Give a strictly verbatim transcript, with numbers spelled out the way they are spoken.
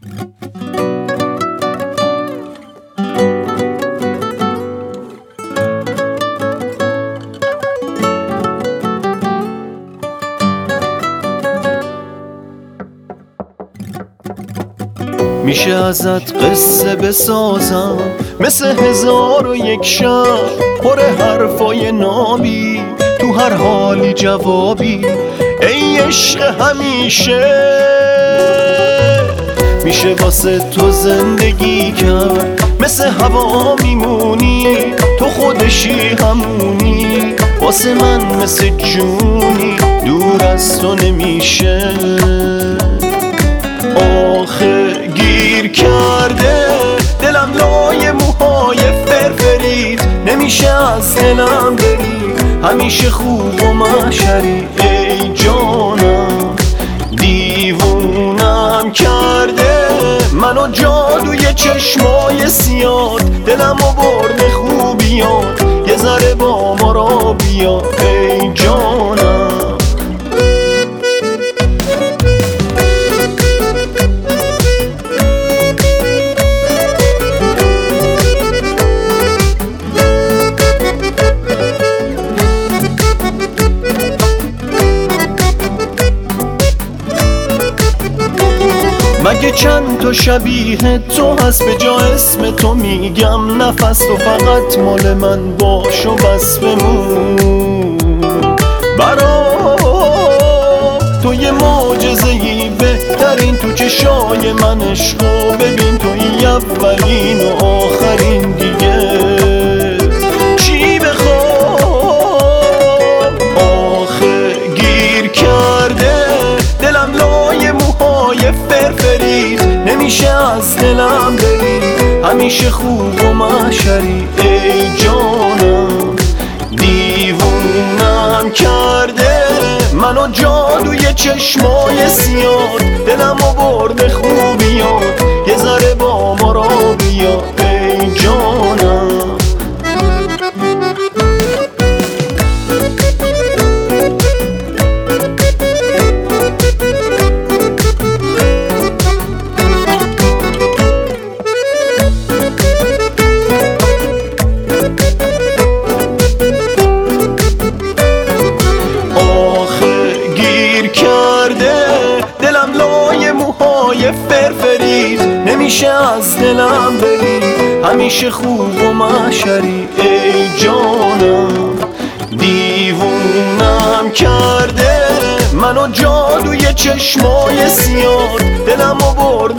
میشه ازت قصه بسازم مثل هزار و یک شب، پر حرفای نابی تو هر حالی جوابی، ای عشق همیشه. میشه واسه تو زندگی کرد، مثل هوا میمونی، تو خودشی همونی، واسه من مثل جونی، دور از تو نمیشه. آخه گیر کرده دلم لای موهای فرفریت، نمیشه از دلم بری، همیشه خوب و محشری. ای جانم دیوونم کرده منو جادوی چشمای سیاد، دلمو برده خوبیات، یه ذره با ما را بیا. ای جانم مگه چند تا شبیه تو هست، به جا اسم تو میگم نفس، تو فقط مال من باش و بس بمون. برا تو یه معجزه‌ای بهترین، تو چشای من عشقو ببین، توی اولین و آخرین، دیگه چی بخوام. آخه گیر کرده دلم لای موهای فرفریت، نمیشه از دلم بری، همیشه خوب و محشری. ای جانم دیوونم کرده منو جادوی چشمای سیاد، دلمو برده خوبیات، یه ذره با ما را بیا. ای جانم دلم لای موهای فرفریت، نمیشه از دلم بری، همیشه خوب و محشری. ای جانم دیوونم کرده منو جادوی چشمای سیاد، دلمو برده